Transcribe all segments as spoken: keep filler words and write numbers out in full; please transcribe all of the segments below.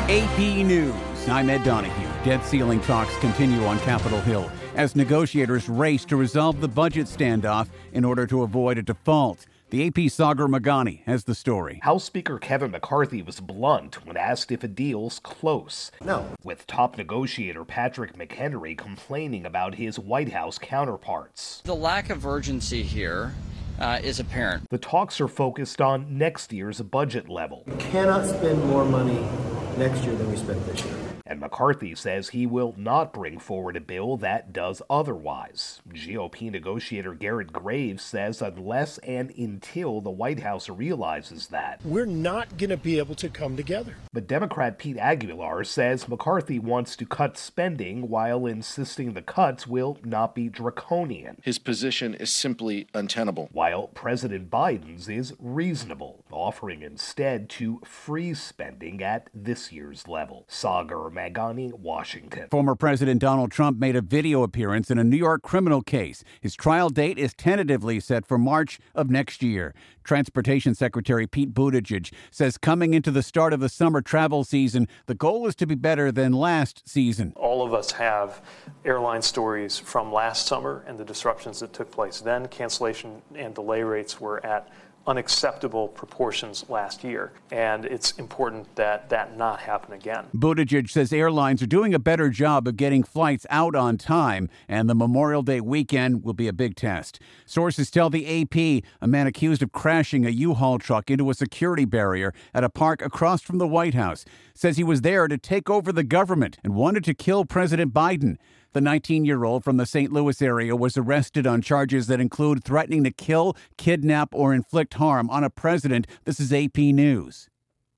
A P News. I'm Ed Donahue. Debt ceiling talks continue on Capitol Hill as negotiators race to resolve the budget standoff in order to avoid a default. The A P's Sagar Meghani has the story. House Speaker Kevin McCarthy was blunt when asked if a deal's close. No. With top negotiator Patrick McHenry complaining about his White House counterparts. The lack of urgency here uh, is apparent. The talks are focused on next year's budget level. We cannot spend more money next year than we spent this year. And McCarthy says he will not bring forward a bill that does otherwise. G O P negotiator Garrett Graves says unless and until the White House realizes that, we're not going to be able to come together. But Democrat Pete Aguilar says McCarthy wants to cut spending while insisting the cuts will not be draconian. His position is simply untenable. While President Biden's is reasonable, offering instead to freeze spending at this year's level. Sagar Meghani, Washington. Former President Donald Trump made a video appearance in a New York criminal case. His trial date is tentatively set for March of next year. Transportation Secretary Pete Buttigieg says coming into the start of the summer travel season, the goal is to be better than last season. All of us have airline stories from last summer and the disruptions that took place then. Cancellation and delay rates were at unacceptable proportions last year, and it's important that that not happen again. Buttigieg says airlines are doing a better job of getting flights out on time, and the Memorial Day weekend will be a big test. Sources tell the A P a man accused of crashing a U-Haul truck into a security barrier at a park across from the White House says he was there to take over the government and wanted to kill President Biden. The nineteen-year-old from the Saint Louis area was arrested on charges that include threatening to kill, kidnap, or inflict harm on a president. This is A P News.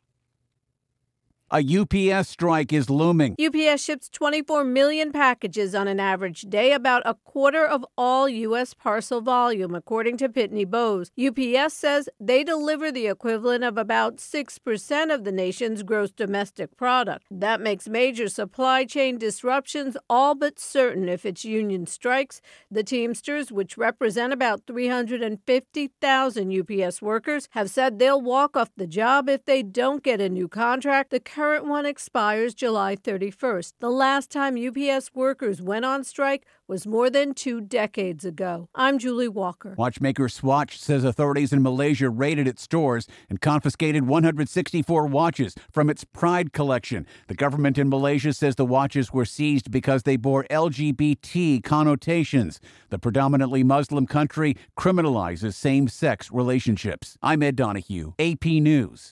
A U P S strike is looming. U P S ships twenty-four million packages on an average day, about a quarter of all U S parcel volume, according to Pitney Bowes. U P S says they deliver the equivalent of about six percent of the nation's gross domestic product. That makes major supply chain disruptions all but certain if its union strikes. The Teamsters, which represent about three hundred fifty thousand U P S workers, have said they'll walk off the job if they don't get a new contract. The current one expires July thirty-first. The last time U P S workers went on strike was more than two decades ago. I'm Julie Walker. Watchmaker Swatch says authorities in Malaysia raided its stores and confiscated one hundred sixty-four watches from its Pride collection. The government in Malaysia says the watches were seized because they bore L G B T connotations. The predominantly Muslim country criminalizes same-sex relationships. I'm Ed Donahue, A P News.